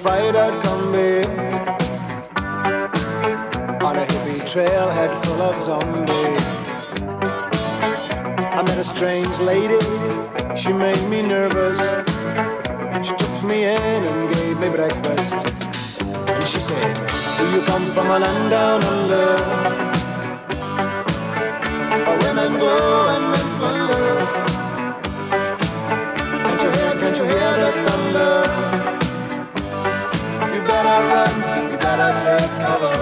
fight out combi on a hippie trailhead full of zombies. I met a strange lady, she made me nervous. She took me in and gave me breakfast. And she said, do you come from a land down under, where women go and men wonder? Can't you hear the thunder? You better run, you better take cover.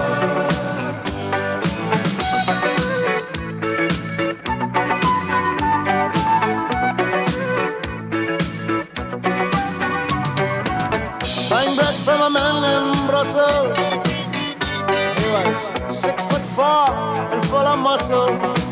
From a man in Brussels. He was 6'4" and full of muscle.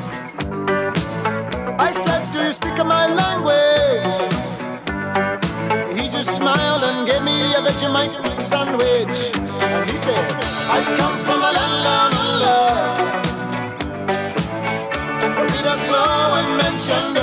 I said, do you speak my language? He just smiled and gave me a Vegemite sandwich. And he said, I come from a land down under, where readers flow and mention